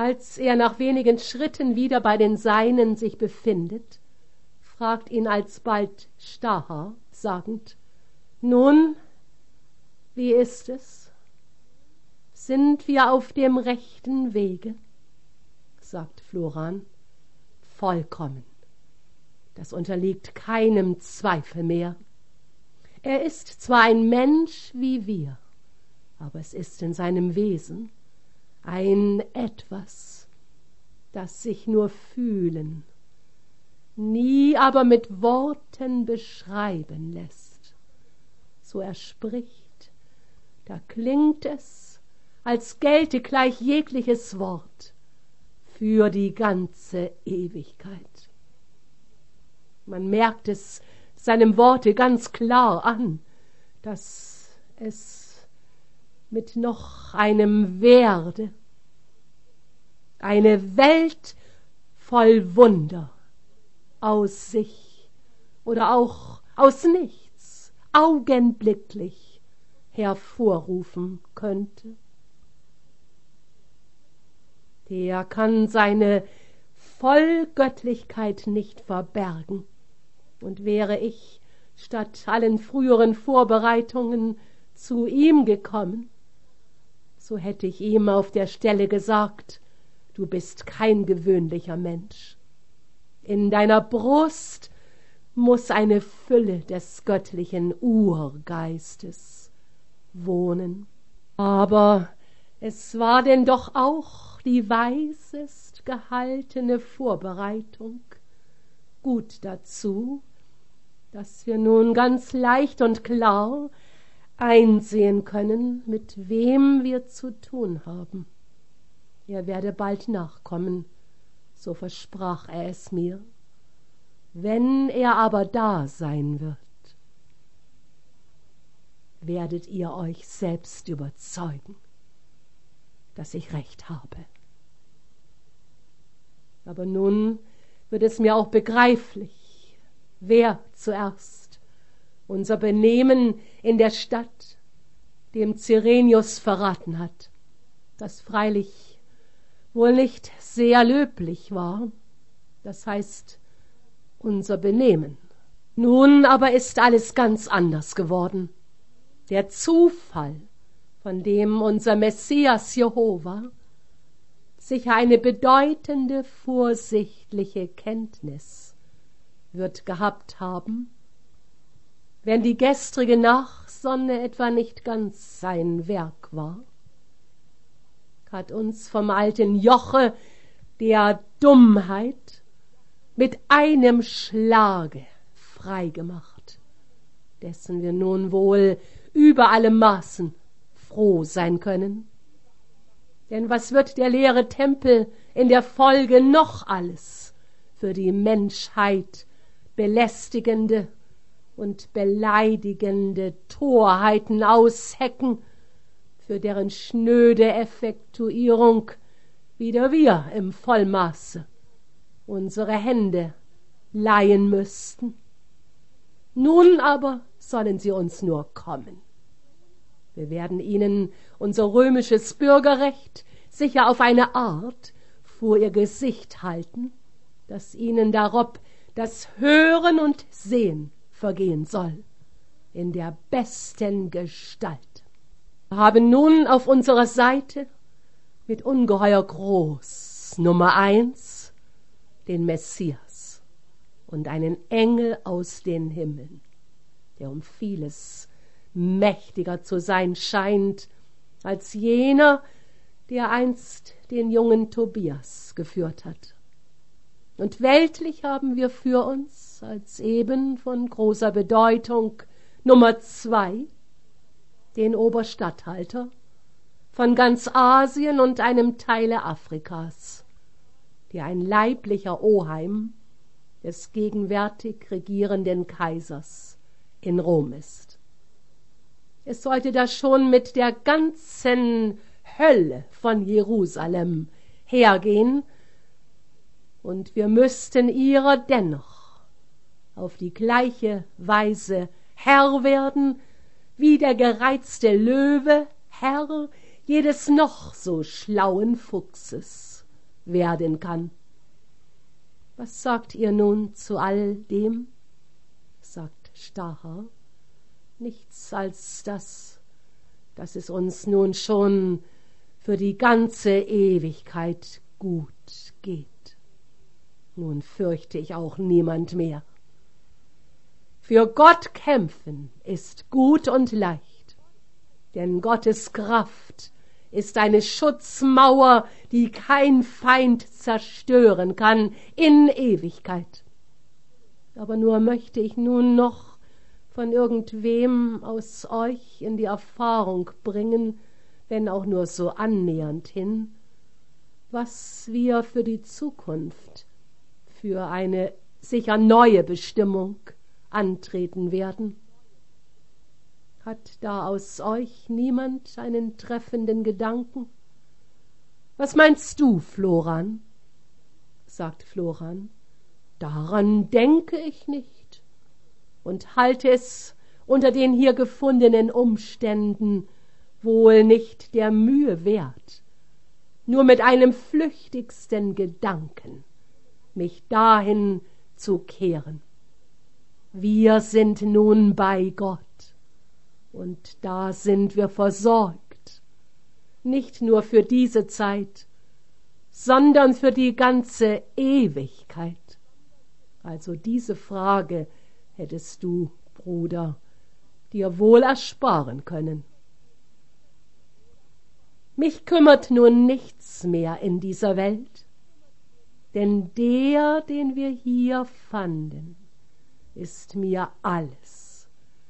Als er nach wenigen Schritten wieder bei den Seinen sich befindet, fragt ihn alsbald Staha, sagend: »Nun, wie ist es? Sind wir auf dem rechten Wege?« Sagt Florian: »Vollkommen. Das unterliegt keinem Zweifel mehr. Er ist zwar ein Mensch wie wir, aber es ist in seinem Wesen ein Etwas, das sich nur fühlen, nie aber mit Worten beschreiben lässt. So er spricht, da klingt es, als gelte gleich jegliches Wort für die ganze Ewigkeit. Man merkt es seinem Worte ganz klar an, dass es mit noch einem Werde, eine Welt voll Wunder aus sich oder auch aus nichts augenblicklich hervorrufen könnte. Der kann seine Vollgöttlichkeit nicht verbergen. Und wäre ich statt allen früheren Vorbereitungen zu ihm gekommen, so hätte ich ihm auf der Stelle gesagt: Du bist kein gewöhnlicher Mensch. In deiner Brust muß eine Fülle des göttlichen Urgeistes wohnen. Aber es war denn doch auch die weisest gehaltene Vorbereitung gut dazu, dass wir nun ganz leicht und klar einsehen können, mit wem wir zu tun haben. Er werde bald nachkommen, so versprach er es mir. Wenn er aber da sein wird, werdet ihr euch selbst überzeugen, dass ich recht habe. Aber nun wird es mir auch begreiflich, wer zuerst unser Benehmen in der Stadt dem Cyrenius verraten hat, das freilich wohl nicht sehr löblich war, das heißt unser Benehmen. Nun aber ist alles ganz anders geworden. Der Zufall, von dem unser Messias Jehova sicher eine bedeutende vorsichtliche Kenntnis wird gehabt haben, wenn die gestrige Nachsonne etwa nicht ganz sein Werk war, hat uns vom alten Joche der Dummheit mit einem Schlage frei gemacht, dessen wir nun wohl über alle Maßen froh sein können. Denn was wird der leere Tempel in der Folge noch alles für die Menschheit belästigende und beleidigende Torheiten aushecken, für deren schnöde Effektuierung wieder wir im Vollmaße unsere Hände leihen müssten. Nun aber sollen sie uns nur kommen. Wir werden ihnen unser römisches Bürgerrecht sicher auf eine Art vor ihr Gesicht halten, dass ihnen darob das Hören und Sehen vergehen soll, in der besten Gestalt. Wir haben nun auf unserer Seite mit ungeheuer groß Nummer 1 den Messias und einen Engel aus den Himmeln, der um vieles mächtiger zu sein scheint als jener, der einst den jungen Tobias geführt hat. Und weltlich haben wir für uns als eben von großer Bedeutung Nummer 2 den Oberstatthalter von ganz Asien und einem Teile Afrikas, der ein leiblicher Oheim des gegenwärtig regierenden Kaisers in Rom ist. Es sollte da schon mit der ganzen Hölle von Jerusalem hergehen, und wir müssten ihrer dennoch auf die gleiche Weise Herr werden, wie der gereizte Löwe Herr jedes noch so schlauen Fuchses werden kann. Was sagt ihr nun zu all dem? Sagt Staher. Nichts als das, dass es uns nun schon für die ganze Ewigkeit gut geht. Nun fürchte ich auch niemand mehr. Für Gott kämpfen ist gut und leicht, denn Gottes Kraft ist eine Schutzmauer, die kein Feind zerstören kann in Ewigkeit. Aber nur möchte ich nun noch von irgendwem aus euch in die Erfahrung bringen, wenn auch nur so annähernd hin, was wir für die Zukunft, für eine sicher neue Bestimmung antreten werden. Hat da aus euch niemand einen treffenden Gedanken? Was meinst du, Floran? Sagt Floran. Daran denke ich nicht und halte es unter den hier gefundenen Umständen wohl nicht der Mühe wert, nur mit einem flüchtigsten Gedanken mich dahin zu kehren. Wir sind nun bei Gott, und da sind wir versorgt, nicht nur für diese Zeit, sondern für die ganze Ewigkeit. Also diese Frage hättest du, Bruder, dir wohl ersparen können. Mich kümmert nun nichts mehr in dieser Welt, denn der, den wir hier fanden, ist mir alles,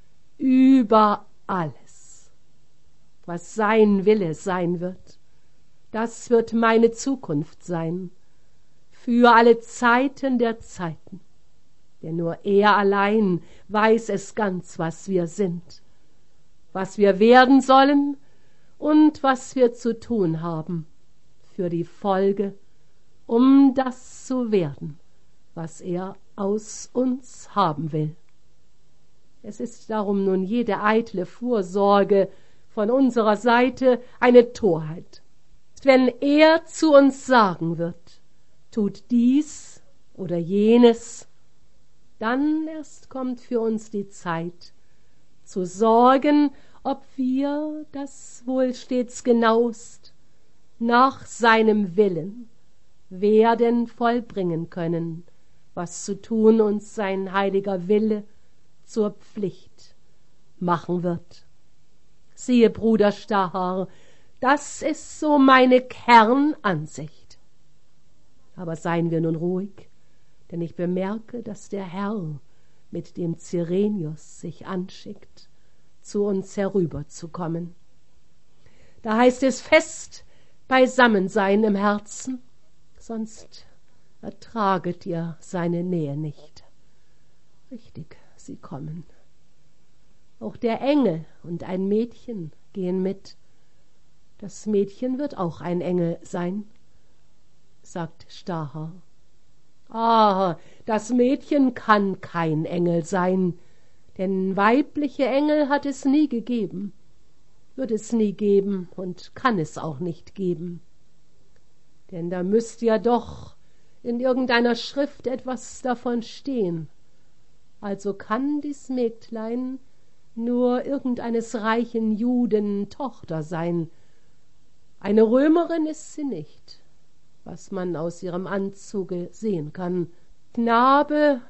über alles. Was sein Wille sein wird, das wird meine Zukunft sein, für alle Zeiten der Zeiten. Denn nur er allein weiß es ganz, was wir sind, was wir werden sollen und was wir zu tun haben für die Folge, um das zu werden, was er aus uns haben will. Es ist darum nun jede eitle Vorsorge von unserer Seite eine Torheit. Wenn er zu uns sagen wird, tut dies oder jenes, dann erst kommt für uns die Zeit, zu sorgen, ob wir das wohl stets genauest nach seinem Willen werden vollbringen können, was zu tun uns sein heiliger Wille zur Pflicht machen wird. Siehe, Bruder Staher, das ist so meine Kernansicht. Aber seien wir nun ruhig, denn ich bemerke, dass der Herr mit dem Cyrenius sich anschickt, zu uns herüberzukommen. Da heißt es fest beisammen sein im Herzen, sonst ertraget ihr seine Nähe nicht. Richtig, sie kommen. Auch der Engel und ein Mädchen gehen mit. Das Mädchen wird auch ein Engel sein, sagt Staher. Ah, das Mädchen kann kein Engel sein, denn weibliche Engel hat es nie gegeben, wird es nie geben und kann es auch nicht geben. Denn da müsste ja doch in irgendeiner Schrift etwas davon stehen. Also kann dies Mägdlein nur irgendeines reichen Juden Tochter sein. Eine Römerin ist sie nicht, was man aus ihrem Anzuge sehen kann. Knabe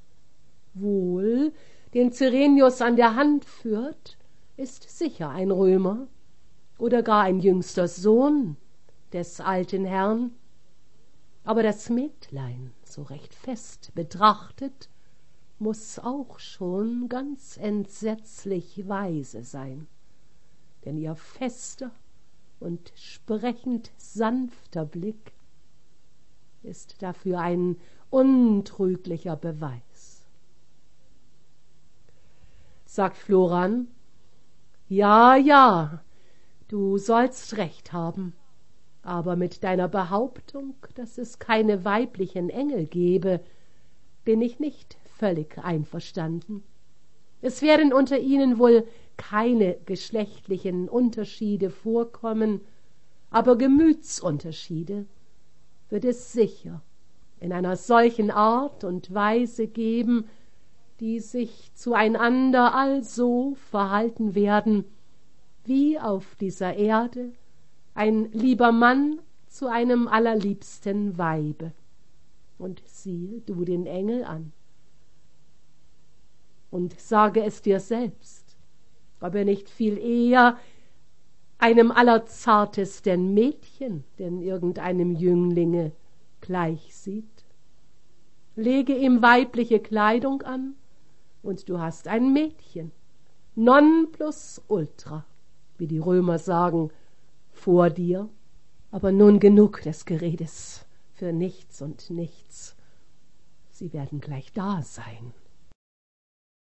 wohl, den Cyrenius an der Hand führt, ist sicher ein Römer oder gar ein jüngster Sohn des alten Herrn. Aber das Mägdlein, so recht fest betrachtet, muß auch schon ganz entsetzlich weise sein, denn ihr fester und sprechend sanfter Blick ist dafür ein untrüglicher Beweis. Sagt Floran, ja, ja, du sollst recht haben, aber mit deiner Behauptung, dass es keine weiblichen Engel gebe, bin ich nicht völlig einverstanden. Es werden unter ihnen wohl keine geschlechtlichen Unterschiede vorkommen, aber Gemütsunterschiede, wird es sicher in einer solchen Art und Weise geben, die sich zueinander also verhalten werden, wie auf dieser Erde ein lieber Mann zu einem allerliebsten Weibe. Und siehe du den Engel an und sage es dir selbst, ob er nicht viel eher einem allerzartesten Mädchen denn irgendeinem Jünglinge gleich sieht. Lege ihm weibliche Kleidung an, und du hast ein Mädchen, non plus ultra, wie die Römer sagen, vor dir. Aber nun genug des Geredes für nichts und nichts. Sie werden gleich da sein.